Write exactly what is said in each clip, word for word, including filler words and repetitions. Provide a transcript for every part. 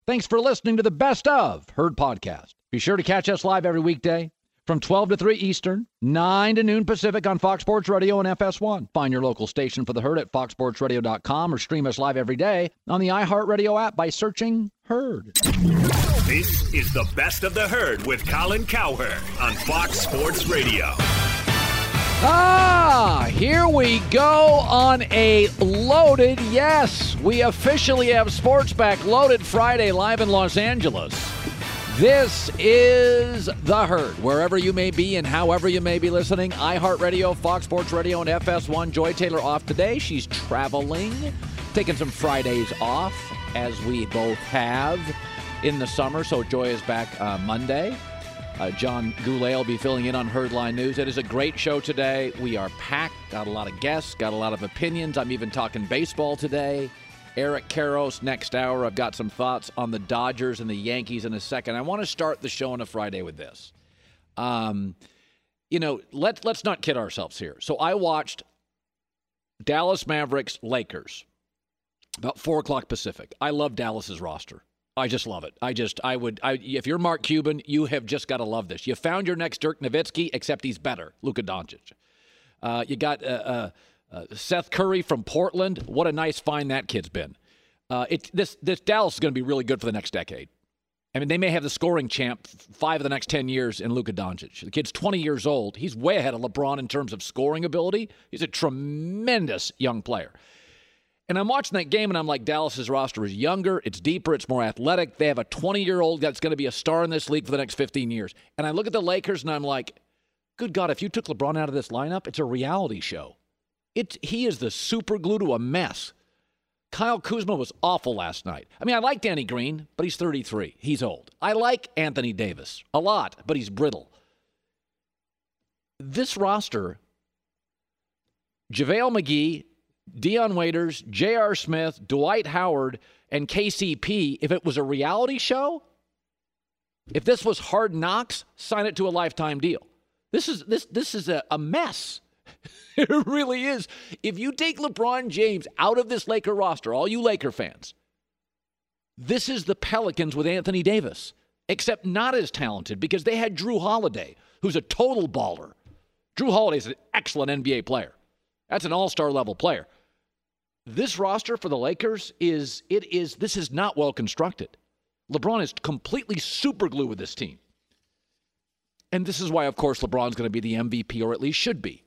Thanks for listening to the Best of Herd podcast. Be sure to catch us live every weekday from twelve to three Eastern, nine to noon Pacific on Fox Sports Radio and F S one. Find your local station for the Herd at fox sports radio dot com or stream us live every day on the iHeartRadio app by searching Herd. This is the Best of the Herd with Colin Cowherd on Fox Sports Radio. Ah, here we go on a loaded, yes, we officially have sports back, Loaded Friday live in Los Angeles. This is The Herd, wherever you may be and however you may be listening. iHeartRadio, Fox Sports Radio, and F S one. Joy Taylor off today. She's traveling, taking some Fridays off, as we both have in the summer. So Joy is back uh, Monday. Uh, John Goulet will be filling in on Herdline News. It is a great show today. We are packed, got a lot of guests, got a lot of opinions. I'm even talking baseball today. Eric Karros next hour. I've got some thoughts on the Dodgers and the Yankees in a second. I want to start the show on a Friday with this. Um, you know, let's let's not kid ourselves here. So I watched Dallas Mavericks Lakers about four o'clock Pacific. I love Dallas's roster. I just love it. I just, I would, I, if you're Mark Cuban, you have just got to love this. You found your next Dirk Nowitzki, except he's better, Luka Doncic. Uh, you got uh, uh, uh, Seth Curry from Portland. What a nice find that kid's been. Uh, it, this, this Dallas is going to be really good for the next decade. I mean, they may have the scoring champ five of the next ten years in Luka Doncic. The kid's twenty years old. He's way ahead of LeBron in terms of scoring ability. He's a tremendous young player. And I'm watching that game, and I'm like, Dallas's roster is younger, it's deeper, it's more athletic. They have a twenty-year-old that's going to be a star in this league for the next fifteen years. And I look at the Lakers, and I'm like, good God, if you took LeBron out of this lineup, it's a reality show. It's, he is the super glue to a mess. Kyle Kuzma was awful last night. I mean, I like Danny Green, but he's thirty-three. He's old. I like Anthony Davis a lot, but he's brittle. This roster, JaVale McGee, Dion Waiters, J R. Smith, Dwight Howard, and K C P, if it was a reality show, if this was Hard Knocks, sign it to a lifetime deal. This is this this is a, a mess. It really is. If you take LeBron James out of this Laker roster, all you Laker fans, this is the Pelicans with Anthony Davis, except not as talented because they had Drew Holiday, who's a total baller. Drew Holiday is an excellent N B A player. That's an all-star level player. This roster for the Lakers is, it is, this is not well constructed. LeBron is completely super glue with this team. And this is why, of course, LeBron's going to be the M V P, or at least should be.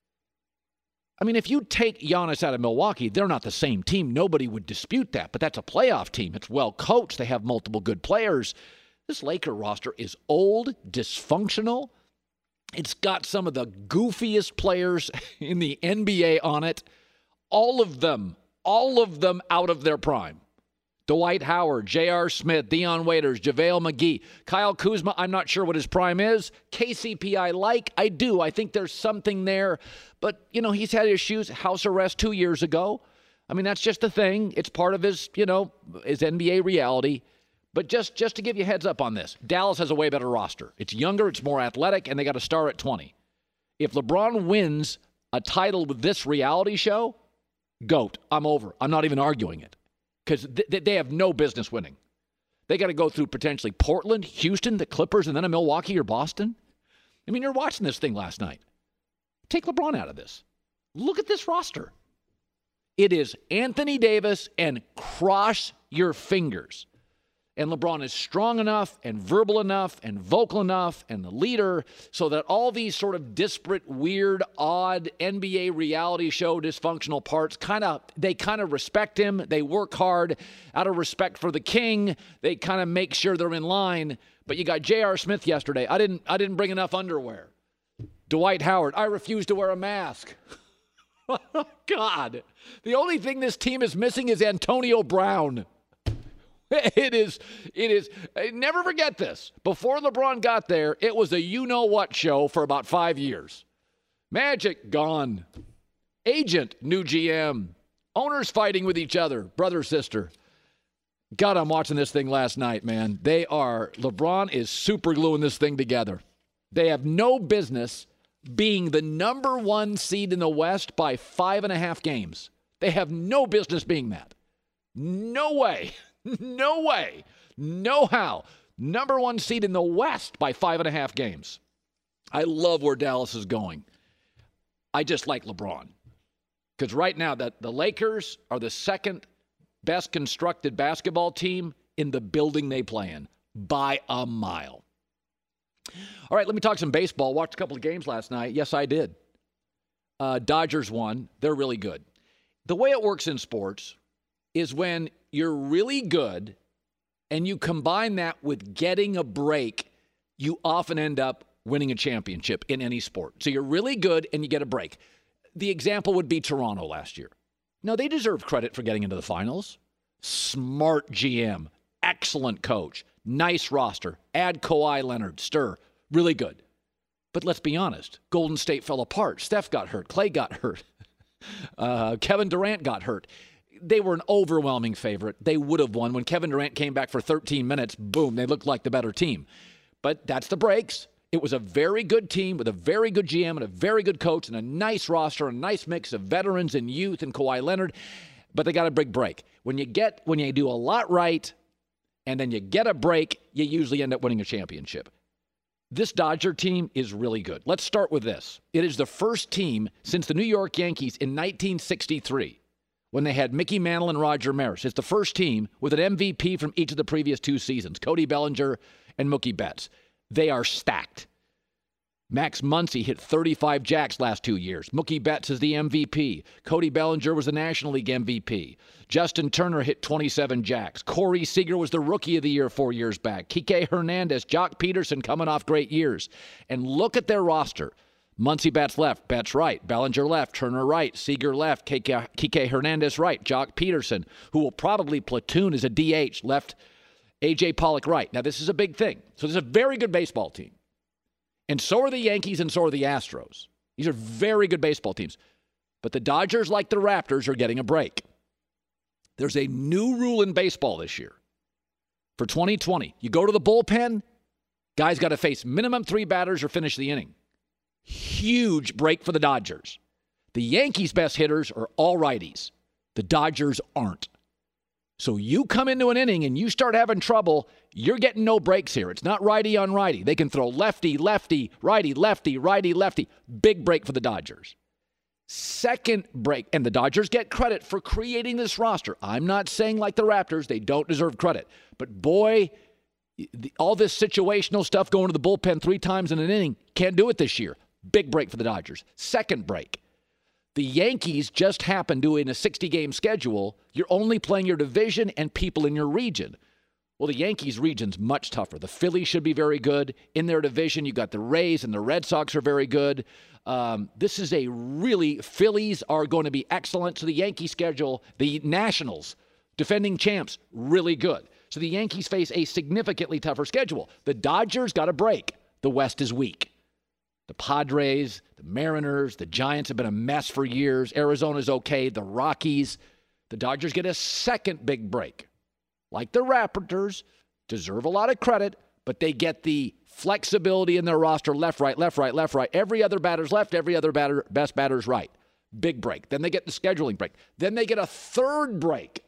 I mean, if you take Giannis out of Milwaukee, they're not the same team. Nobody would dispute that, but that's a playoff team. It's well coached. They have multiple good players. This Laker roster is old, dysfunctional. It's got some of the goofiest players in the N B A on it. All of them, all of them out of their prime. Dwight Howard, J R. Smith, Dion Waiters, JaVale McGee. Kyle Kuzma, I'm not sure what his prime is. K C P I like. I do. I think there's something there. But, you know, he's had issues. House arrest two years ago. I mean, that's just the thing. It's part of his, you know, his N B A reality. But just, just to give you a heads up on this, Dallas has a way better roster. It's younger, it's more athletic, and they got a star at twenty. If LeBron wins a title with this reality show, GOAT. I'm over. I'm not even arguing it. Because th- they have no business winning. They got to go through potentially Portland, Houston, the Clippers, and then a Milwaukee or Boston. I mean, you're watching this thing last night. Take LeBron out of this. Look at this roster. It is Anthony Davis and cross your fingers. And LeBron is strong enough and verbal enough and vocal enough and the leader so that all these sort of disparate, weird, odd N B A reality show dysfunctional parts kind of, they kind of respect him. They work hard out of respect for the king. They kind of make sure they're in line. But you got J R. Smith yesterday. I didn't, I didn't bring enough underwear. Dwight Howard. I refuse to wear a mask. Oh, God. The only thing this team is missing is Antonio Brown. It is, it is, never forget this. Before LeBron got there, it was a you-know-what show for about five years. Magic, gone. Agent, new G M. Owners fighting with each other, brother, sister. God, I'm watching this thing last night, man. They are, LeBron is super gluing this thing together. They have no business being the number one seed in the West by five and a half games. They have no business being that. No way. No way. No how. Number one seed in the West by five and a half games. I love where Dallas is going. I just like LeBron. Because right now, the, the Lakers are the second best constructed basketball team in the building they play in by a mile. All right, let me talk some baseball. Watched a couple of games last night. Yes, I did. Uh, Dodgers won. They're really good. The way it works in sports is when you're really good and you combine that with getting a break, you often end up winning a championship in any sport. So you're really good and you get a break. The example would be Toronto last year. No, they deserve credit for getting into the finals. Smart G M, excellent coach, nice roster. Add Kawhi Leonard, stir, really good. But let's be honest, Golden State fell apart. Steph got hurt. Clay got hurt. uh, Kevin Durant got hurt. They were an overwhelming favorite. They would have won. When Kevin Durant came back for thirteen minutes, boom, they looked like the better team. But that's the breaks. It was a very good team with a very good G M and a very good coach and a nice roster, a nice mix of veterans and youth and Kawhi Leonard. But they got a big break. When you get, when you do a lot right and then you get a break, you usually end up winning a championship. This Dodger team is really good. Let's start with this. It is the first team since the New York Yankees in nineteen sixty-three when they had Mickey Mantle and Roger Maris. It's the first team with an M V P from each of the previous two seasons, Cody Bellinger and Mookie Betts. They are stacked. Max Muncy hit thirty-five jacks last two years. Mookie Betts is the M V P. Cody Bellinger was the National League M V P. Justin Turner hit twenty-seven jacks. Corey Seager was the Rookie of the Year four years back. Kike Hernandez, Jock Peterson coming off great years. And look at their roster. Muncy bats left, Betts right. Bellinger left, Turner right. Seager left, Kike, Kike Hernandez right. Jock Peterson, who will probably platoon as a D H, left. A J Pollock right. Now, this is a big thing. So this is a very good baseball team. And so are the Yankees and so are the Astros. These are very good baseball teams. But the Dodgers, like the Raptors, are getting a break. There's a new rule in baseball this year. For twenty twenty, you go to the bullpen, guys got to face minimum three batters or finish the inning. Huge break for the Dodgers. The Yankees' best hitters are all righties. The Dodgers aren't. So you come into an inning and you start having trouble, you're getting no breaks here. It's not righty on righty. They can throw lefty, lefty, righty, lefty, righty, lefty. Big break for the Dodgers. Second break, and the Dodgers get credit for creating this roster. I'm not saying like the Raptors, they don't deserve credit. But boy, the, all this situational stuff going to the bullpen three times in an inning, can't do it this year. Big break for the Dodgers. Second break. The Yankees just happen to, in a sixty-game schedule, you're only playing your division and people in your region. Well, the Yankees' region's much tougher. The Phillies should be very good. In their division, you got the Rays and the Red Sox are very good. Um, this is a really, Phillies are going to be excellent. So the Yankee schedule, the Nationals, defending champs, really good. So the Yankees face a significantly tougher schedule. The Dodgers got a break. The West is weak. The Padres, the Mariners, the Giants have been a mess for years. Arizona's okay. The Rockies. The Dodgers get a second big break. Like the Raptors, deserve a lot of credit, but they get the flexibility in their roster, left, right, left, right, left, right. Every other batter's left, every other batter, best batter's right. Big break. Then they get the scheduling break. Then they get a third break.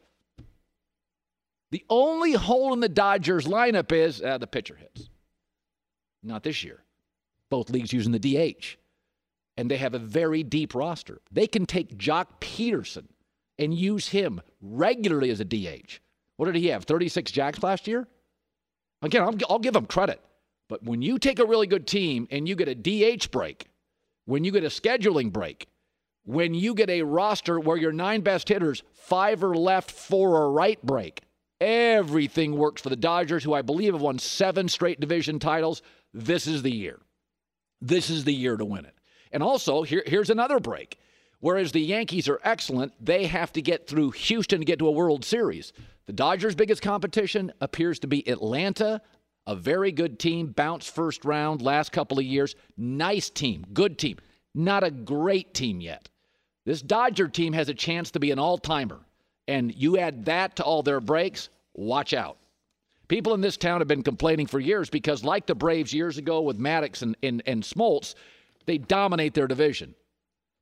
The only hole in the Dodgers lineup is uh, the pitcher hits. Not this year. Both leagues using the D H. And they have a very deep roster. They can take Jock Peterson and use him regularly as a D H. What did he have, thirty-six jacks last year? Again, I'll, I'll give him credit. But when you take a really good team and you get a D H break, when you get a scheduling break, when you get a roster where your nine best hitters, five are left, four are right break, everything works for the Dodgers, who I believe have won seven straight division titles. This is the year. This is the year to win it. And also, here, here's another break. Whereas the Yankees are excellent, they have to get through Houston to get to a World Series. The Dodgers' biggest competition appears to be Atlanta, a very good team, bounced first round last couple of years. Nice team, good team. Not a great team yet. This Dodger team has a chance to be an all-timer. And you add that to all their breaks, watch out. People in this town have been complaining for years because, like the Braves years ago with Maddox and, and, and Smoltz, they dominate their division.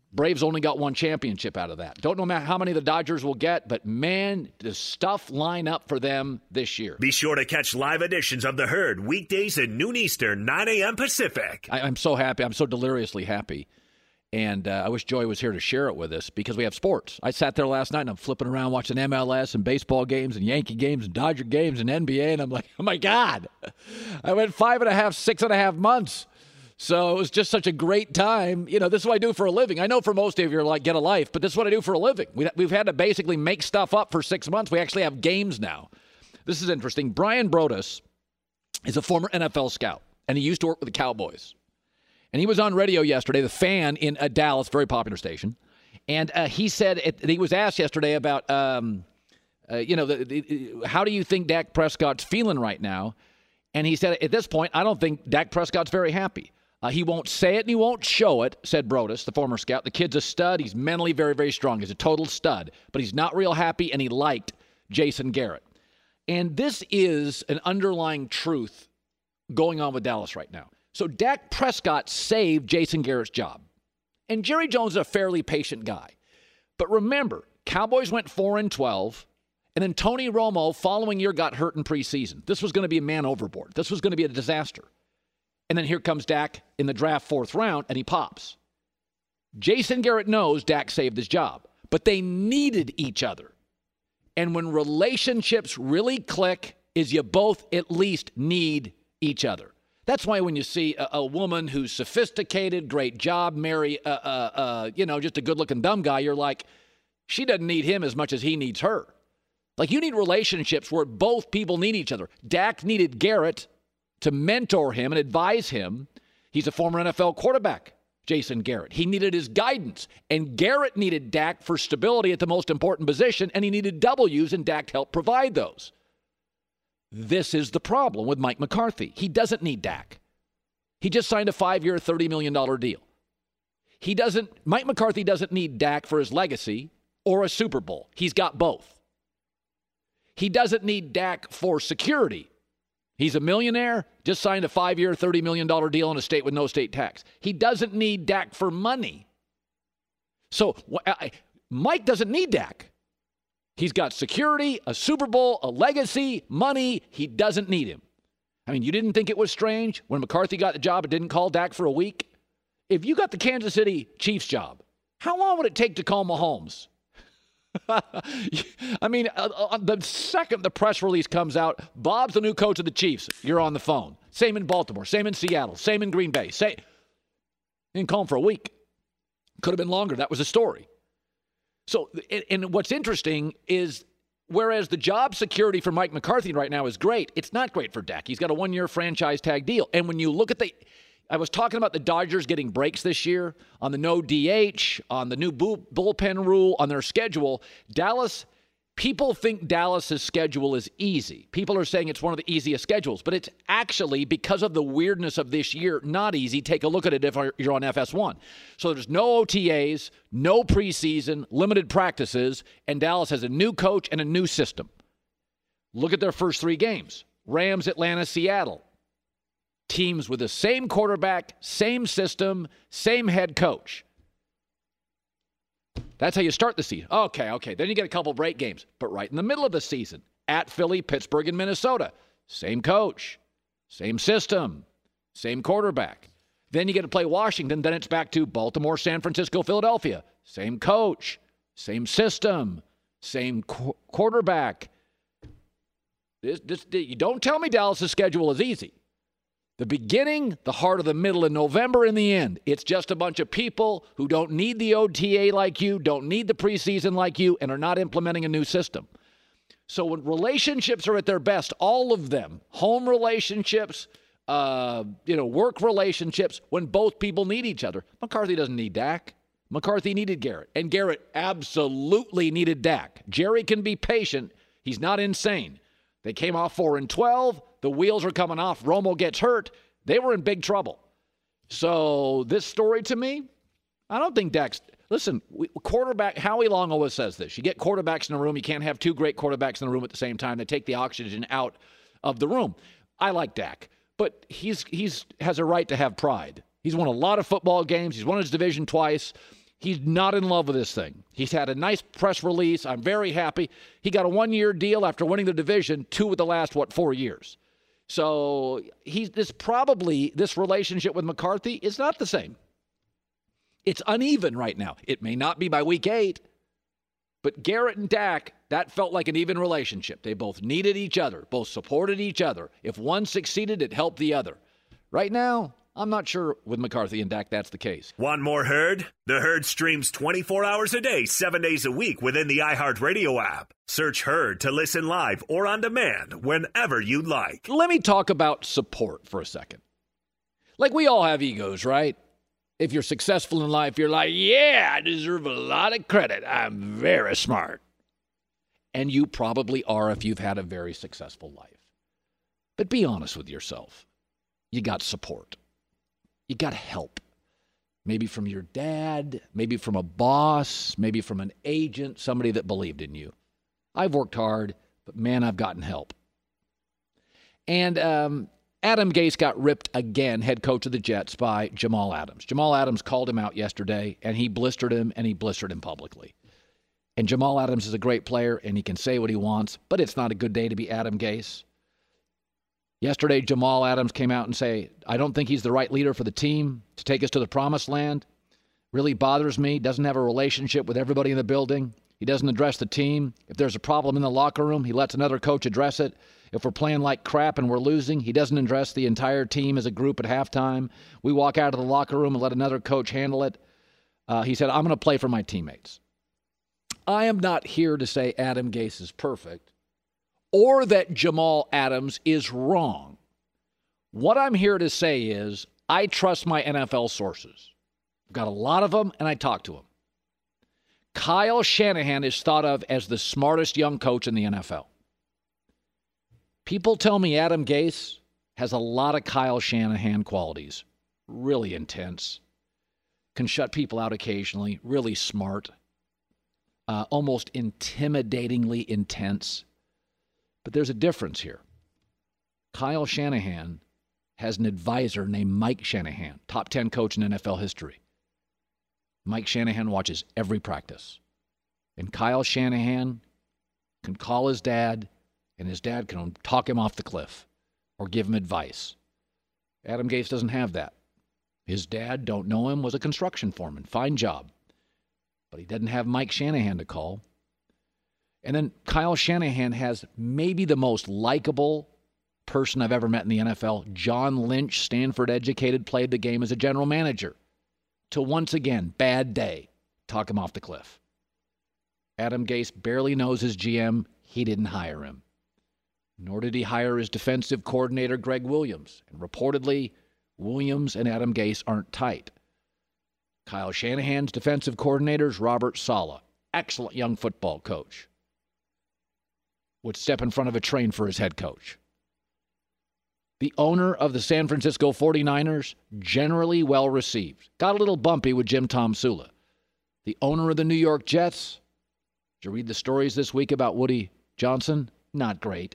Braves only got one championship out of that. Don't know how many the Dodgers will get, but man, does stuff line up for them this year. Be sure to catch live editions of The Herd weekdays at noon Eastern, nine a.m. Pacific. I, I'm so happy. I'm so deliriously happy. And uh, I wish Joey was here to share it with us because we have sports. I sat there last night and I'm flipping around watching M L S and baseball games and Yankee games and Dodger games and N B A. And I'm like, oh, my God. I went five and a half, six and a half months. So it was just such a great time. You know, this is what I do for a living. I know for most of you, you're like, get a life, but this is what I do for a living. We, we've had to basically make stuff up for six months. We actually have games now. This is interesting. Brian Broaddus is a former N F L scout, and he used to work with the Cowboys. And he was on radio yesterday, The Fan in uh, Dallas, very popular station. And uh, he said, it, he was asked yesterday about, um, uh, you know, the, the, how do you think Dak Prescott's feeling right now? And he said, at this point, I don't think Dak Prescott's very happy. Uh, he won't say it and he won't show it, said Broaddus, the former scout. The kid's a stud. He's mentally very, very strong. He's a total stud. But he's not real happy, and he liked Jason Garrett. And this is an underlying truth going on with Dallas right now. So Dak Prescott saved Jason Garrett's job. And Jerry Jones is a fairly patient guy. But remember, Cowboys went four and twelve, and then Tony Romo following year got hurt in preseason. This was going to be a man overboard. This was going to be a disaster. And then here comes Dak in the draft fourth round, and he pops. Jason Garrett knows Dak saved his job, but they needed each other. And when relationships really click is you both at least need each other. That's why when you see a, a woman who's sophisticated, great job, marry, uh, uh, uh, you know, just a good-looking dumb guy, you're like, she doesn't need him as much as he needs her. Like, you need relationships where both people need each other. Dak needed Garrett to mentor him and advise him. He's a former N F L quarterback, Jason Garrett. He needed his guidance. And Garrett needed Dak for stability at the most important position, and he needed W's, and Dak helped provide those. This is the problem with Mike McCarthy. He doesn't need Dak. He just signed a five-year, thirty million dollars deal. He doesn't, Mike McCarthy doesn't need Dak for his legacy or a Super Bowl. He's got both. He doesn't need Dak for security. He's a millionaire, just signed a five-year, thirty million dollars deal in a state with no state tax. He doesn't need Dak for money. So Mike doesn't need Dak. He's got security, a Super Bowl, a legacy, money. He doesn't need him. I mean, you didn't think it was strange when McCarthy got the job and didn't call Dak for a week? If you got the Kansas City Chiefs job, how long would it take to call Mahomes? I mean, uh, the second the press release comes out, Bob's the new coach of the Chiefs. You're on the phone. Same in Baltimore. Same in Seattle. Same in Green Bay. Same. Didn't call him for a week. Could have been longer. That was the story. So, and what's interesting is, whereas the job security for Mike McCarthy right now is great, it's not great for Dak. He's got a one-year franchise tag deal. And when you look at the, I was talking about the Dodgers getting breaks this year on the no D H, on the new bull, bullpen rule, on their schedule. Dallas, people think Dallas's schedule is easy. People are saying it's one of the easiest schedules, but it's actually, because of the weirdness of this year, not easy. Take a look at it if you're on F S one. So there's no O T As, no preseason, limited practices, and Dallas has a new coach and a new system. Look at their first three games. Rams, Atlanta, Seattle. Teams with the same quarterback, same system, same head coach. That's how you start the season. Okay, okay. Then you get a couple break games. But right in the middle of the season, at Philly, Pittsburgh, and Minnesota, same coach, same system, same quarterback. Then you get to play Washington. Then it's back to Baltimore, San Francisco, Philadelphia. Same coach, same system, same qu- quarterback. This, this, you don't tell me Dallas' schedule is easy. The beginning, the heart of the middle, and November in the end. It's just a bunch of people who don't need the O T A like you, don't need the preseason like you, and are not implementing a new system. So when relationships are at their best, all of them, home relationships, uh, you know, work relationships, when both people need each other. McCarthy doesn't need Dak. McCarthy needed Garrett, and Garrett absolutely needed Dak. Jerry can be patient. He's not insane. They came off four and twelve. The wheels are coming off. Romo gets hurt. They were in big trouble. So this story to me, I don't think Dak's – listen, we, quarterback – Howie Long always says this. You get quarterbacks in a room. You can't have two great quarterbacks in the room at the same time. They take the oxygen out of the room. I like Dak, but he's he's has a right to have pride. He's won a lot of football games. He's won his division twice. He's not in love with this thing. He's had a nice press release. I'm very happy. He got a one-year deal after winning the division, two of the last, what, four years. So he's this probably, this relationship with McCarthy is not the same. It's uneven right now. It may not be by week eight, but Garrett and Dak, that felt like an even relationship. They both needed each other, both supported each other. If one succeeded, it helped the other. Right now, I'm not sure with McCarthy and Dak that's the case. Want more Herd? The Herd streams twenty-four hours a day, seven days a week within the iHeartRadio app. Search Herd to listen live or on demand whenever you like. Let me talk about support for a second. Like, we all have egos, right? If you're successful in life, you're like, yeah, I deserve a lot of credit. I'm very smart. And you probably are if you've had a very successful life. But be honest with yourself. You got support. You got help. Maybe from your dad, maybe from a boss, maybe from an agent, somebody that believed in you. I've worked hard, but man, I've gotten help. And um, Adam Gase got ripped again, head coach of the Jets, by Jamal Adams. Jamal Adams called him out yesterday, and he blistered him, and he blistered him publicly. And Jamal Adams is a great player, and he can say what he wants, but it's not a good day to be Adam Gase. Yesterday, Jamal Adams came out and say, I don't think he's the right leader for the team to take us to the promised land. Really bothers me. Doesn't have a relationship with everybody in the building. He doesn't address the team. If there's a problem in the locker room, he lets another coach address it. If we're playing like crap and we're losing, he doesn't address the entire team as a group at halftime. We walk out of the locker room and let another coach handle it. Uh, he said, I'm going to play for my teammates. I am not here to say Adam Gase is perfect or that Jamal Adams is wrong. What I'm here to say is I trust my N F L sources. I've got a lot of them, and I talk to them. Kyle Shanahan is thought of as the smartest young coach in the N F L. People tell me Adam Gase has a lot of Kyle Shanahan qualities. Really intense. Can shut people out occasionally. Really smart. Uh, almost intimidatingly intense. But there's a difference here. Kyle Shanahan has an advisor named Mike Shanahan, top ten coach in N F L history. Mike Shanahan watches every practice. And Kyle Shanahan can call his dad, and his dad can talk him off the cliff or give him advice. Adam Gase doesn't have that. His dad, don't know him, was a construction foreman. Fine job. But he doesn't have Mike Shanahan to call. And then Kyle Shanahan has maybe the most likable person I've ever met in the N F L. John Lynch, Stanford-educated, played the game as a general manager. Till once again, bad day, talk him off the cliff. Adam Gase barely knows his G M. He didn't hire him. Nor did he hire his defensive coordinator, Greg Williams. And reportedly, Williams and Adam Gase aren't tight. Kyle Shanahan's defensive coordinator is Robert Saleh. Excellent young football coach. Would step in front of a train for his head coach. The owner of the San Francisco forty-niners, generally well received. Got a little bumpy with Jim Tomsula. The owner of the New York Jets, did you read the stories this week about Woody Johnson? Not great.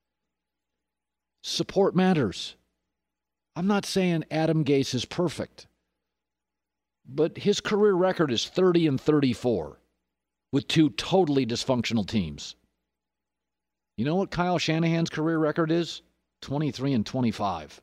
Support matters. I'm not saying Adam Gase is perfect, but his career record is thirty and thirty-four with two totally dysfunctional teams. You know what Kyle Shanahan's career record is? twenty-three and twenty-five.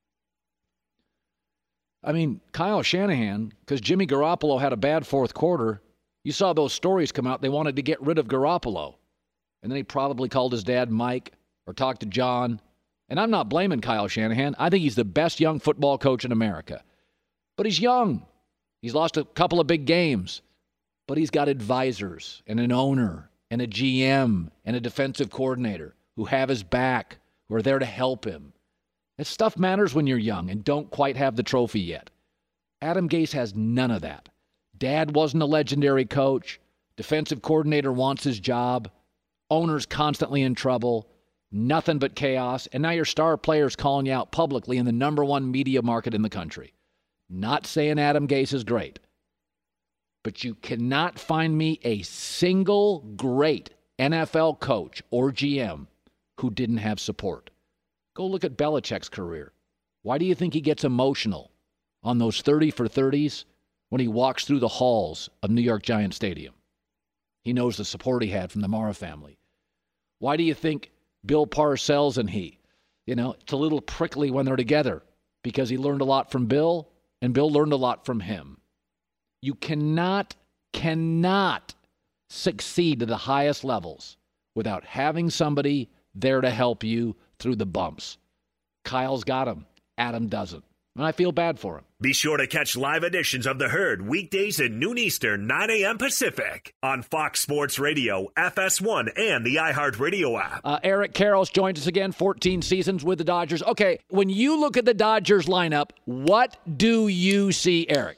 I mean, Kyle Shanahan, because Jimmy Garoppolo had a bad fourth quarter, you saw those stories come out. They wanted to get rid of Garoppolo. And then he probably called his dad Mike or talked to John. And I'm not blaming Kyle Shanahan. I think he's the best young football coach in America. But he's young. He's lost a couple of big games. But he's got advisors and an owner and a G M and a defensive coordinator who have his back, who are there to help him. That stuff matters when you're young and don't quite have the trophy yet. Adam Gase has none of that. Dad wasn't a legendary coach. Defensive coordinator wants his job. Owner's constantly in trouble. Nothing but chaos. And now your star player's calling you out publicly in the number one media market in the country. Not saying Adam Gase is great. But you cannot find me a single great N F L coach or G M who didn't have support. Go look at Belichick's career. Why do you think he gets emotional on those thirty for thirties when he walks through the halls of New York Giants Stadium. He knows the support he had from the Mara family. Why do you think Bill Parcells and he, you know, it's a little prickly when they're together? Because he learned a lot from Bill, and Bill learned a lot from him. You cannot, cannot succeed to the highest levels without having somebody there to help you through the bumps. Kyle's got him. Adam doesn't. And I feel bad for him. Be sure to catch live editions of The Herd weekdays at noon Eastern, nine a.m. Pacific on Fox Sports Radio, F S one, and the iHeartRadio app. Uh, Eric Karros joins us again, fourteen seasons with the Dodgers. Okay, when you look at the Dodgers lineup, what do you see, Eric?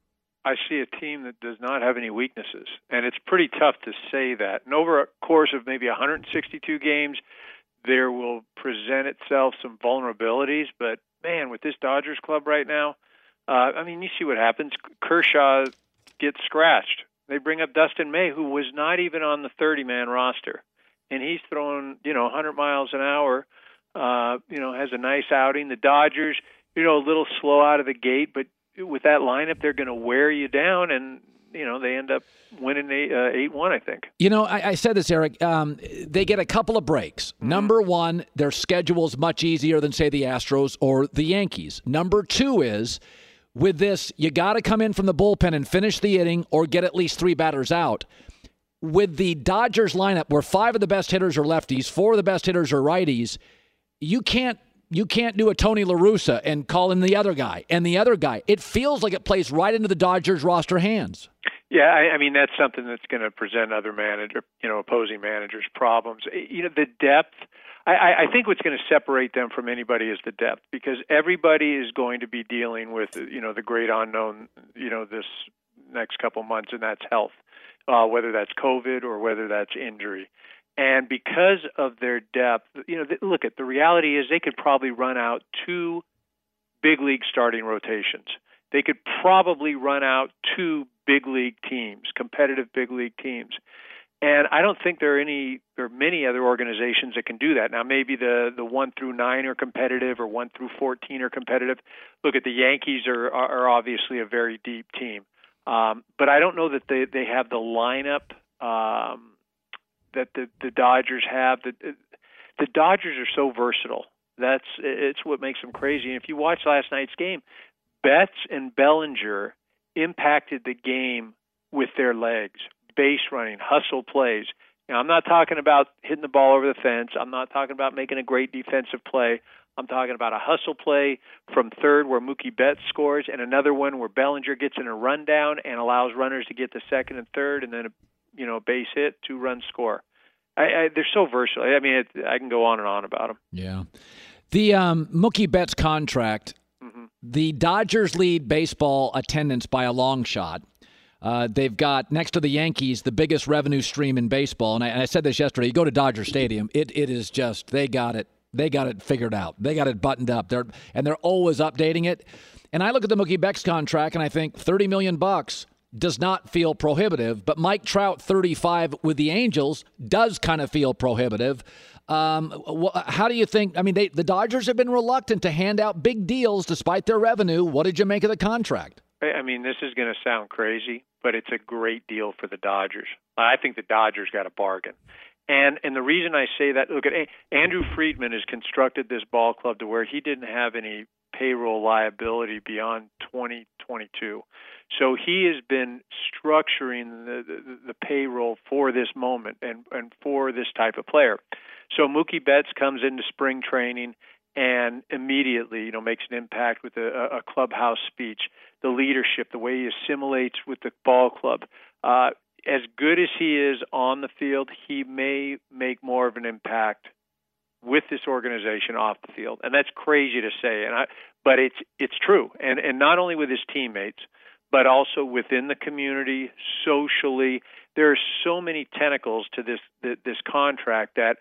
I see a team that does not have any weaknesses, and it's pretty tough to say that. And over a course of maybe one hundred sixty-two games, there will present itself some vulnerabilities, but man, with this Dodgers club right now, uh, I mean, you see what happens. Kershaw gets scratched. They bring up Dustin May, who was not even on the thirty-man roster, and he's throwing, you know, one hundred miles an hour, uh, you know, has a nice outing. The Dodgers, you know, a little slow out of the gate, but with that lineup, they're going to wear you down, and you know, they end up winning eight one, I think. You know, I, I said this, Eric. Um, they get a couple of breaks. Mm-hmm. Number one, their schedule is much easier than, say, the Astros or the Yankees. Number two is, with this, you got to come in from the bullpen and finish the inning or get at least three batters out. With the Dodgers lineup, where five of the best hitters are lefties, four of the best hitters are righties, you can't You can't do a Tony La Russa and call in the other guy and the other guy. It feels like it plays right into the Dodgers roster hands. Yeah, I, I mean, that's something that's going to present other manager, you know, opposing managers problems. You know, the depth, I, I think what's going to separate them from anybody is the depth, because everybody is going to be dealing with, you know, the great unknown, you know, this next couple months, and that's health, uh, whether that's COVID or whether that's injury. And because of their depth, you know, look at the reality is they could probably run out two big league starting rotations. They could probably run out two big league teams, competitive big league teams. And I don't think there are any there are many other organizations that can do that. Now, maybe the, the one through nine are competitive or one through fourteen are competitive. Look at the Yankees are are obviously a very deep team. Um, but I don't know that they, they have the lineup um, that the, the Dodgers have. The, the Dodgers are so versatile. That's it's what makes them crazy. And if you watch last night's game, Betts and Bellinger impacted the game with their legs, base running, hustle plays. Now, I'm not talking about hitting the ball over the fence. I'm not talking about making a great defensive play. I'm talking about a hustle play from third where Mookie Betts scores, and another one where Bellinger gets in a rundown and allows runners to get to second and third, and then a you know base hit, two run score. I, I, they're so versatile. I mean, it, I can go on and on about them. Yeah, the um, Mookie Betts contract. The Dodgers lead baseball attendance by a long shot. Uh, they've got, next to the Yankees, the biggest revenue stream in baseball. And I, and I said this yesterday. You go to Dodger Stadium, it it is just, they got it. They got it figured out. They got it buttoned up. They're And they're always updating it. And I look at the Mookie Betts contract, and I think thirty million bucks does not feel prohibitive. But Mike Trout, thirty-five with the Angels, does kind of feel prohibitive. Um, wh- how do you think? I mean, they, the Dodgers have been reluctant to hand out big deals despite their revenue. What did you make of the contract? I mean, this is going to sound crazy, but it's a great deal for the Dodgers. I think the Dodgers got a bargain. And and the reason I say that, look, at Andrew Friedman has constructed this ball club to where he didn't have any payroll liability beyond twenty twenty-two. So he has been structuring the, the, the payroll for this moment and, and for this type of player. So Mookie Betts comes into spring training and immediately, you know, makes an impact with a, a clubhouse speech, the leadership, the way he assimilates with the ball club. Uh, as good as he is on the field, he may make more of an impact with this organization off the field, and that's crazy to say. And I, but it's it's true, and and not only with his teammates, but also within the community, socially. There are so many tentacles to this this contract that.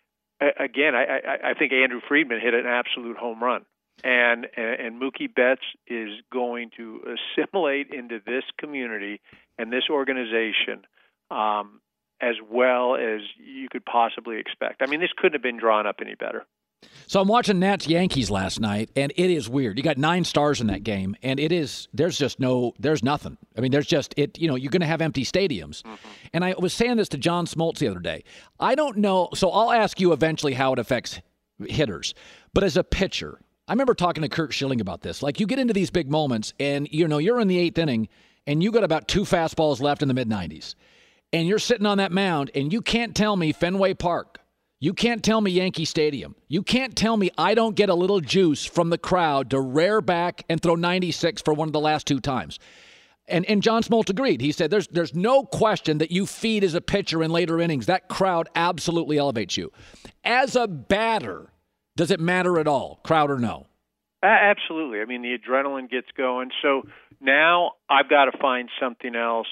Again, I, I, I think Andrew Friedman hit an absolute home run, and, and and Mookie Betts is going to assimilate into this community and this organization um, as well as you could possibly expect. I mean, this couldn't have been drawn up any better. So I'm watching Nats Yankees last night, and it is weird. You got nine stars in that game, and it is there's just no there's nothing. I mean, there's just it. You know, you're going to have empty stadiums. Mm-hmm. And I was saying this to John Smoltz the other day. I don't know. So I'll ask you eventually how it affects hitters, but as a pitcher, I remember talking to Kurt Schilling about this. Like, you get into these big moments, and you know you're in the eighth inning, and you got about two fastballs left in the mid nineties, and you're sitting on that mound, and you can't tell me Fenway Park. You can't tell me Yankee Stadium. You can't tell me I don't get a little juice from the crowd to rear back and throw ninety-six for one of the last two times. And and John Smoltz agreed. He said there's there's no question that you feed as a pitcher in later innings. That crowd absolutely elevates you. As a batter, does it matter at all, crowd or no? Absolutely. I mean, the adrenaline gets going. So now I've got to find something else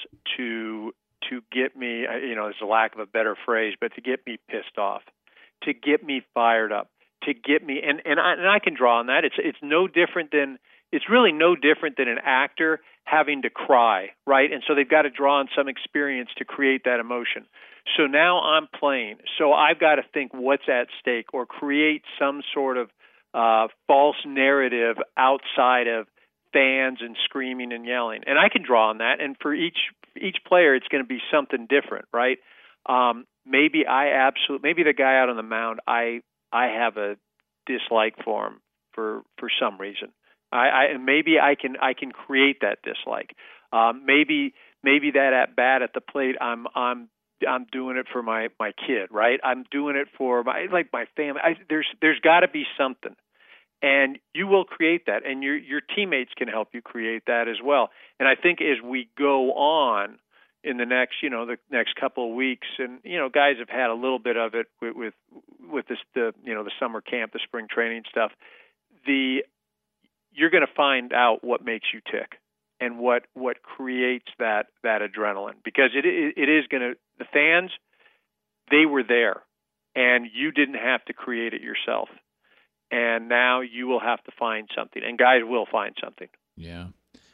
to to get me, you know, there's a lack of a better phrase, but to get me pissed off, to get me fired up, to get me, and, and, I, and I can draw on that. It's it's no different than, it's really no different than an actor having to cry, right? And so they've got to draw on some experience to create that emotion. So now I'm playing. So I've got to think what's at stake or create some sort of uh, false narrative outside of fans and screaming and yelling. And I can draw on that. And for each each player, it's going to be something different, right? Um, maybe I absolutely, maybe the guy out on the mound, I I have a dislike for him for for some reason. I, I and maybe I can I can create that dislike. Um, maybe maybe that at bat at the plate, I'm I'm I'm doing it for my, my kid, right? I'm doing it for my like my family. I, there's there's got to be something, and you will create that, and your your teammates can help you create that as well. And I think as we go on in the next you know the next couple of weeks, and you know guys have had a little bit of it with with, with this the you know the summer camp, the spring training stuff. The you're going to find out what makes you tick and what, what creates that, that adrenaline, because it, it, it is going to, the fans, they were there and you didn't have to create it yourself. And now you will have to find something, and guys will find something. Yeah.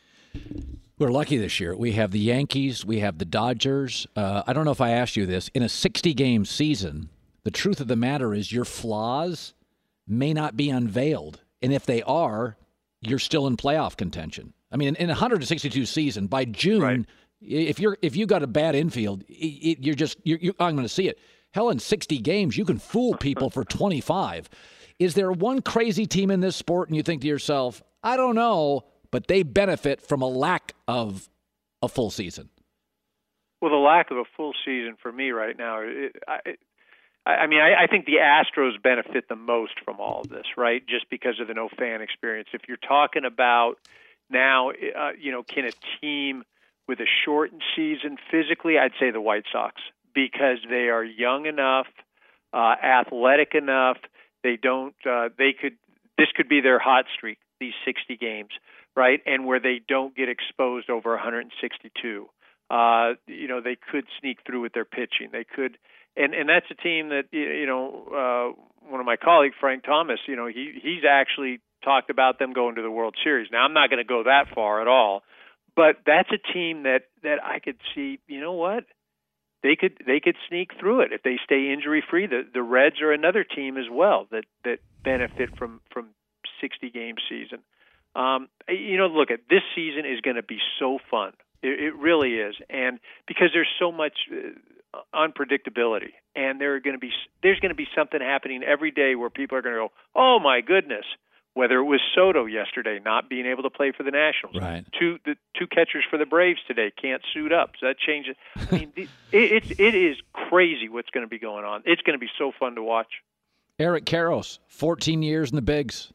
We're lucky this year. We have the Yankees. We have the Dodgers. Uh, I don't know if I asked you this. In a sixty-game season, the truth of the matter is your flaws may not be unveiled. And if they are, you're still in playoff contention. I mean, in, in a one hundred sixty-two season, by June, right. if you're if you got a bad infield, it, it, you're just you're, you're, I'm going to see it. Hell, in sixty games, you can fool people for twenty-five. Is there one crazy team in this sport, and you think to yourself, I don't know, but they benefit from a lack of a full season? Well, the lack of a full season for me right now, it, I, it, I mean, I, I think the Astros benefit the most from all of this, right? Just because of the no fan experience. If you're talking about now, uh, you know, can a team with a shortened season physically, I'd say the White Sox, because they are young enough, uh, athletic enough. They don't. Uh, they could. This could be their hot streak. These sixty games, right? And where they don't get exposed over one hundred sixty-two. Uh, you know, they could sneak through with their pitching. They could. And and that's a team that, you know, uh, one of my colleagues, Frank Thomas, you know, he he's actually talked about them going to the World Series. Now, I'm not going to go that far at all, but that's a team that, that I could see, you know what, they could they could sneak through it if they stay injury-free. The the Reds are another team as well that, that benefit from, from sixty-game season. Um, you know, look, at this season is going to be so fun. It, it really is, and because there's so much uh, unpredictability, and there are going to be there's going to be something happening every day where people are going to go, oh my goodness. Whether it was Soto yesterday not being able to play for the Nationals, right. two the two catchers for the Braves today can't suit up, so that changes. I mean, it, it's it is crazy what's going to be going on. It's going to be so fun to watch. Eric Karros, fourteen years in the bigs.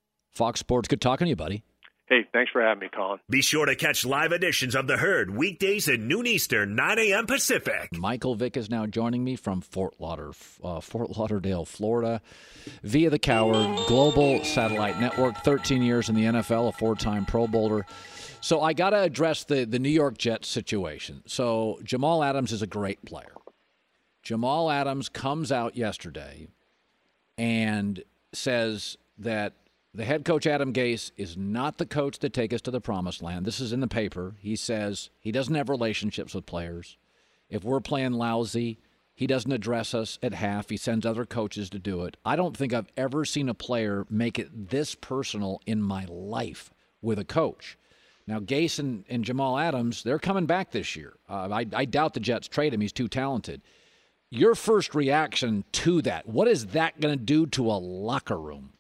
Fox Sports, good talking to you, buddy. Hey, thanks for having me, Colin. Be sure to catch live editions of The Herd weekdays at noon Eastern, nine a.m. Pacific. Michael Vick is now joining me from Fort Lauder, uh, Fort Lauderdale, Florida, via the Coward Global Satellite Network. thirteen years in the N F L, a four-time Pro Bowler. So I got to address the, the New York Jets situation. So Jamal Adams is a great player. Jamal Adams comes out yesterday and says that the head coach, Adam Gase, is not the coach to take us to the promised land. This is in the paper. He says he doesn't have relationships with players. If we're playing lousy, He doesn't address us at half. He sends other coaches to do it. I don't think I've ever seen a player make it this personal in my life with a coach. Now, Gase and, and Jamal Adams, they're coming back this year. Uh, I, I doubt the Jets trade him. He's too talented. Your first reaction to that, what is that going to do to a locker room?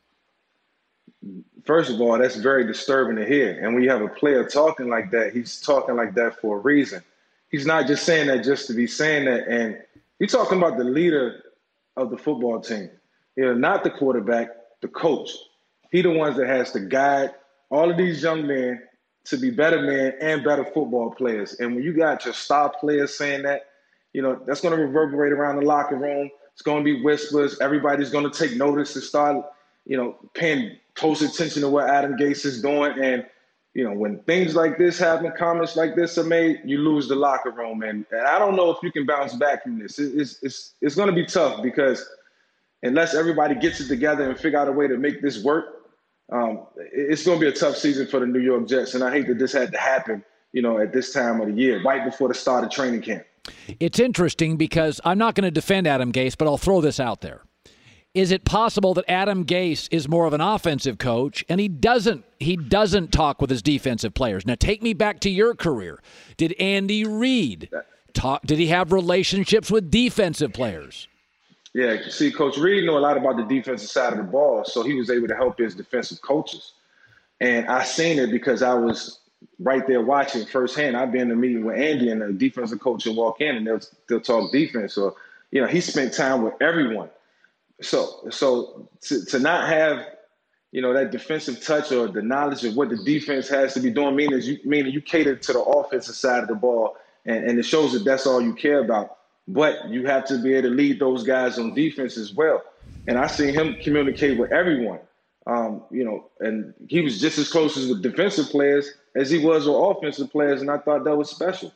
First of all, that's very disturbing to hear. And when you have a player talking like that, he's talking like that for a reason. He's not just saying that just to be saying that. And you're talking about the leader of the football team, you know, not the quarterback, the coach. He the ones that has to guide all of these young men to be better men and better football players. And when you got your star players saying that, you know, that's going to reverberate around the locker room. It's going to be whispers. Everybody's going to take notice and start, you know, paying close attention to what Adam Gase is doing. And, you know, when things like this happen, comments like this are made, you lose the locker room. And, and I don't know if you can bounce back from this. It, it's it's it's going to be tough because unless everybody gets it together and figure out a way to make this work, um, it's going to be a tough season for the New York Jets. And I hate that this had to happen, you know, at this time of the year, right before the start of training camp. It's interesting because I'm not going to defend Adam Gase, but I'll throw this out there. Is it possible that Adam Gase is more of an offensive coach and he doesn't he doesn't talk with his defensive players? Now, take me back to your career. Did Andy Reid talk? Did he have relationships with defensive players? Yeah, see, Coach Reid knew a lot about the defensive side of the ball, so he was able to help his defensive coaches. And I seen it because I was right there watching firsthand. I've been in a meeting with Andy and the defensive coach will walk in and they'll, they'll talk defense. So, you know, he spent time with everyone. So, so to, to not have, you know, that defensive touch or the knowledge of what the defense has to be doing, meaning you, meaning you cater to the offensive side of the ball, and, and it shows that that's all you care about. But you have to be able to lead those guys on defense as well. And I seen him communicate with everyone, um, you know, and he was just as close as with defensive players as he was with offensive players, and I thought that was special.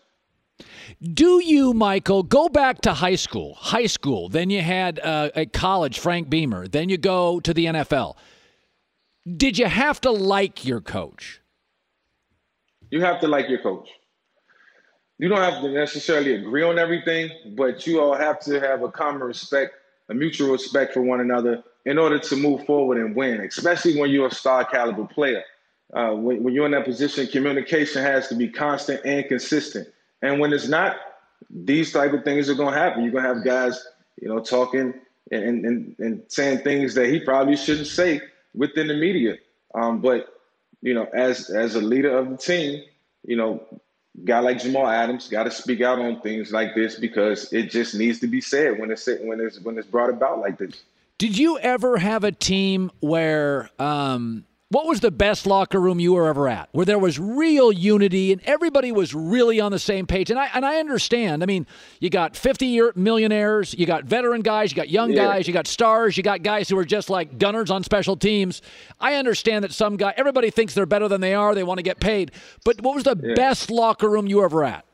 Do you, Michael, go back to high school, high school, then you had uh, at college, Frank Beamer, then you go to the N F L. Did you have to like your coach? You have to like your coach. You don't have to necessarily agree on everything, but you all have to have a common respect, a mutual respect for one another in order to move forward and win, especially when you're a star caliber player. Uh, when, when you're in that position, communication has to be constant and consistent. And when it's not, these type of things are going to happen. You're going to have guys, you know, talking and, and, and saying things that he probably shouldn't say within the media. Um, but, you know, as as a leader of the team, you know, a guy like Jamal Adams got to speak out on things like this because it just needs to be said when it's when it's when it's brought about like this. Did you ever have a team where um, what was the best locker room you were ever at, where there was real unity and everybody was really on the same page? And I and I understand. I mean, you got fifty-year millionaires, you got veteran guys, you got young yeah. guys, you got stars, you got guys who are just like gunners on special teams. I understand that some guy, everybody thinks they're better than they are. They want to get paid. But what was the yeah. best locker room you were ever at?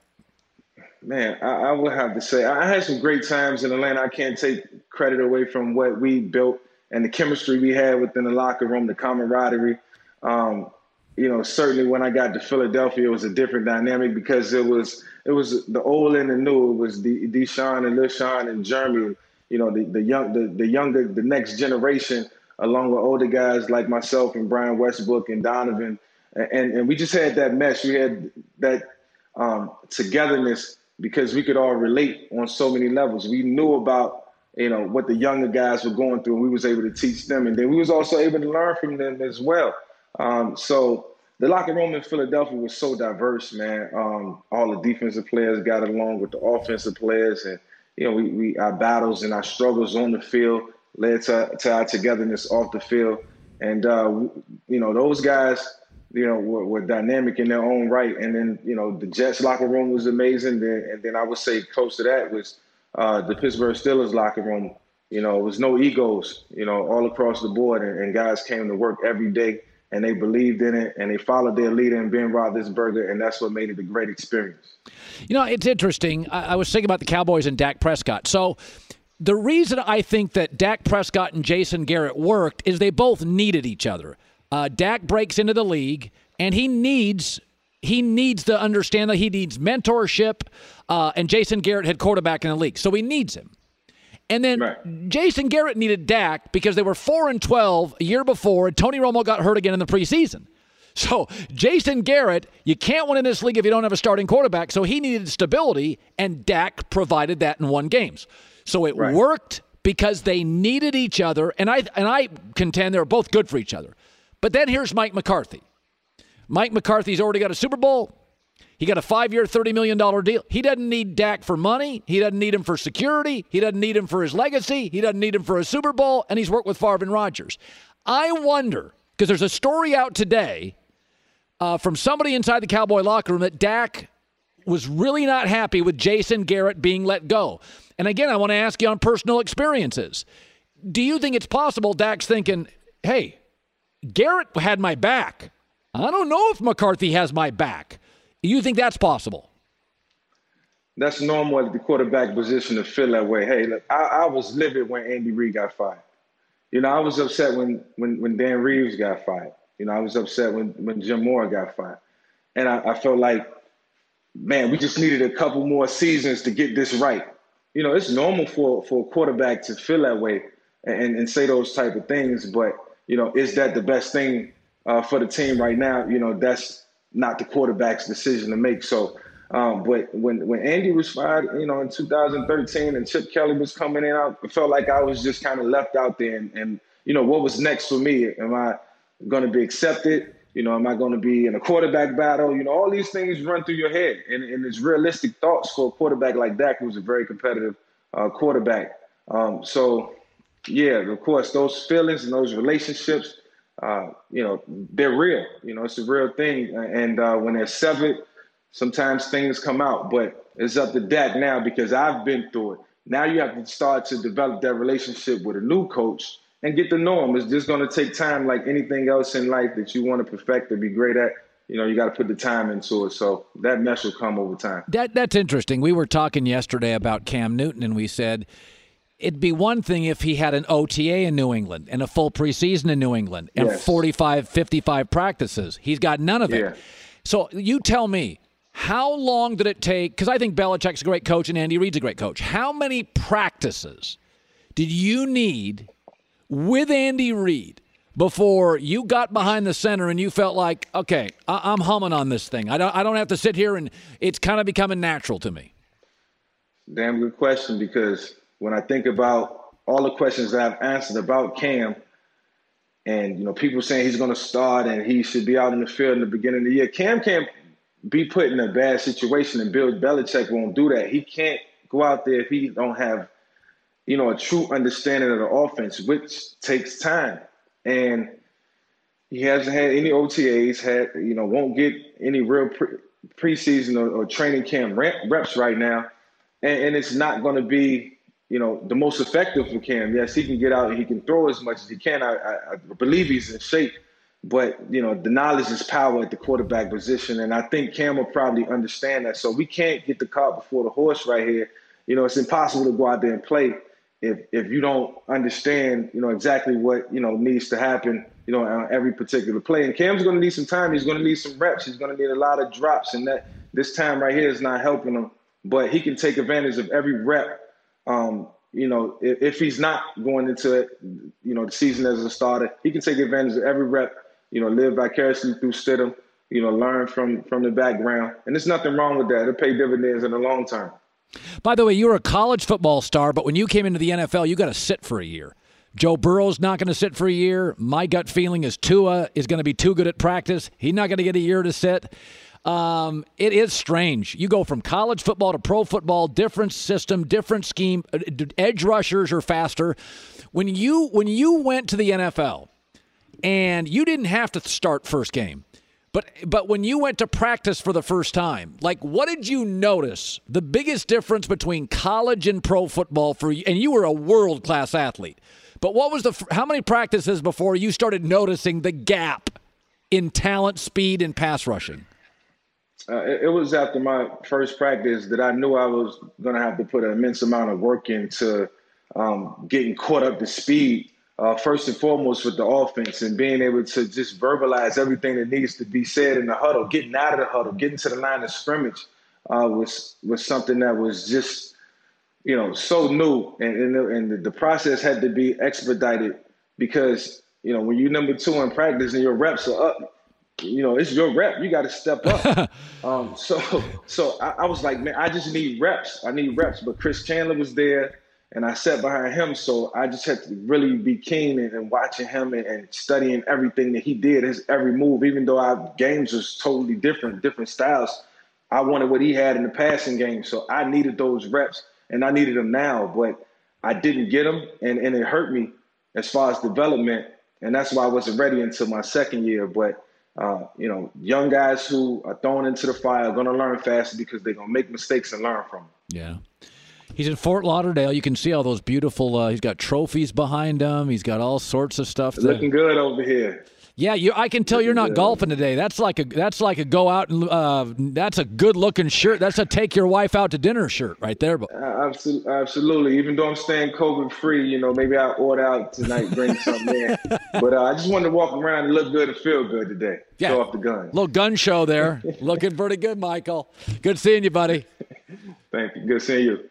Man, I, I would have to say I had some great times in Atlanta. I can't take credit away from what we built and the chemistry we had within the locker room, the camaraderie. Um, you know, certainly when I got to Philadelphia, it was a different dynamic because it was it was the old and the new. It was the Deshaun and LeSean and Jeremy. You know, the the young the, the younger the next generation, along with older guys like myself and Brian Westbrook and Donovan, and and we just had that mesh. We had that um, togetherness because we could all relate on so many levels. We knew about, you know, what the younger guys were going through, and we was able to teach them. And then we was also able to learn from them as well. Um, so the locker room in Philadelphia was so diverse, man. Um, all the defensive players got along with the offensive players. And, you know, we, we our battles and our struggles on the field led to, to our togetherness off the field. And, uh, you know, those guys, you know, were, were dynamic in their own right. And then, you know, the Jets locker room was amazing. And then I would say close to that was Uh, the Pittsburgh Steelers locker room. You know, it was no egos, you know, all across the board. And, and guys came to work every day and they believed in it and they followed their leader in Ben Roethlisberger. And that's what made it a great experience. You know, it's interesting. I, I was thinking about the Cowboys and Dak Prescott. So the reason I think that Dak Prescott and Jason Garrett worked is they both needed each other. Uh, Dak breaks into the league and he needs He needs to understand that he needs mentorship, uh, and Jason Garrett had quarterback in the league, so he needs him. And then right. Jason Garrett needed Dak because they were four and twelve a year before, and Tony Romo got hurt again in the preseason. So Jason Garrett, you can't win in this league if you don't have a starting quarterback, so he needed stability, and Dak provided that in one games. So it right. worked because they needed each other, and I and I contend they were both good for each other. But then here's Mike McCarthy. Mike McCarthy's already got a Super Bowl. He got a five-year, thirty million dollars deal. He doesn't need Dak for money. He doesn't need him for security. He doesn't need him for his legacy. He doesn't need him for a Super Bowl, and he's worked with Favre and Rodgers. I wonder, because there's a story out today uh, from somebody inside the Cowboy locker room that Dak was really not happy with Jason Garrett being let go. And again, I want to ask you on personal experiences. Do you think it's possible Dak's thinking, hey, Garrett had my back. I don't know if McCarthy has my back. You think that's possible? That's normal at the quarterback position to feel that way. Hey, look, I, I was livid when Andy Reid got fired. You know, I was upset when when, when Dan Reeves got fired. You know, I was upset when, when Jim Moore got fired. And I, I felt like, man, we just needed a couple more seasons to get this right. You know, it's normal for, for a quarterback to feel that way and, and say those type of things. But, you know, is that the best thing uh, for the team right now? You know, that's not the quarterback's decision to make. So, um, but when, when Andy was fired, you know, in two thousand thirteen and Chip Kelly was coming in, I felt like I was just kind of left out there. And, and, you know, what was next for me? Am I going to be accepted? You know, am I going to be in a quarterback battle? You know, all these things run through your head. And, and it's realistic thoughts for a quarterback like Dak, who's a very competitive uh, quarterback. Um, so, yeah, of course, those feelings and those relationships, Uh, you know, they're real. You know, it's a real thing. And uh, when they're severed, sometimes things come out. But it's up to Dak now because I've been through it. Now you have to start to develop that relationship with a new coach and get to know him. It's just going to take time like anything else in life that you want to perfect or be great at. You know, you got to put the time into it. So that mess will come over time. That That's interesting. We were talking yesterday about Cam Newton, and we said – it'd be one thing if he had an O T A in New England and a full preseason in New England and yes. forty-five, fifty-five practices. He's got none of it. Yeah. So you tell me, how long did it take? Because I think Belichick's a great coach and Andy Reid's a great coach. How many practices did you need with Andy Reid before you got behind the center and you felt like, okay, I- I'm humming on this thing. I don't, I don't have to sit here and it's kind of becoming natural to me? Damn good question, because when I think about all the questions that I've answered about Cam and, you know, people saying he's going to start and he should be out in the field in the beginning of the year, Cam can't be put in a bad situation, and Bill Belichick won't do that. He can't go out there if he don't have, you know, a true understanding of the offense, which takes time. And he hasn't had any O T As, had, you know, won't get any real pre- preseason or, or training camp reps right now. And, and it's not going to be, you know, the most effective for Cam. Yes, he can get out and he can throw as much as he can. I, I, I believe he's in shape. But, you know, the knowledge is power at the quarterback position. And I think Cam will probably understand that. So we can't get the cart before the horse right here. You know, it's impossible to go out there and play if if you don't understand, you know, exactly what, you know, needs to happen, you know, on every particular play. And Cam's going to need some time. He's going to need some reps. He's going to need a lot of drops. And that this time right here is not helping him. But he can take advantage of every rep. Um, you know, if, if he's not going into it, you know, the season as a starter, he can take advantage of every rep, you know, live vicariously through Stidham, you know, learn from, from the background. And there's nothing wrong with that. It'll pay dividends in the long term. By the way, you were a college football star, but when you came into the N F L, you got to sit for a year. Joe Burrow's not going to sit for a year. My gut feeling is Tua is going to be too good at practice. He's not going to get a year to sit. Um, it is strange. You go from college football to pro football, different system, different scheme. Edge rushers are faster. When you when you went to the N F L and you didn't have to start first game, but but when you went to practice for the first time, like what did you notice? The biggest difference between college and pro football for you, and you were a world-class athlete. But what was the how many practices before you started noticing the gap in talent, speed, and pass rushing? Uh, it, it was after my first practice that I knew I was going to have to put an immense amount of work into um, getting caught up to speed, uh, first and foremost with the offense, and being able to just verbalize everything that needs to be said in the huddle, getting out of the huddle, getting to the line of scrimmage uh, was was something that was just you know, so new, and and, the, and the process had to be expedited because, you know, when you're number two in practice and your reps are up, you know, it's your rep. You got to step up. um, so so I, I was like, man, I just need reps. I need reps. But Chris Chandler was there, and I sat behind him. So I just had to really be keen and, and watching him and, and studying everything that he did, his every move, even though our games was totally different, different styles. I wanted what he had in the passing game. So I needed those reps, and I needed them now. But I didn't get them, and, and it hurt me as far as development. And that's why I wasn't ready until my second year. But Uh, you know, young guys who are thrown into the fire are going to learn faster because they're going to make mistakes and learn from them. Yeah. He's in Fort Lauderdale. You can see all those beautiful, uh, he's got trophies behind him. He's got all sorts of stuff. That, looking good over here. Yeah, you. I can tell looking you're not good. Golfing today. That's like a that's like a go out and uh, that's a good looking shirt. That's a take your wife out to dinner shirt right there. But uh, absolutely. Even though I'm staying COVID free, you know, maybe I'll order out tonight, bring something in. But uh, I just wanted to walk around and look good and feel good today. Yeah. Show off the gun. Little gun show there. Looking pretty good, Michael. Good seeing you, buddy. Thank you. Good seeing you.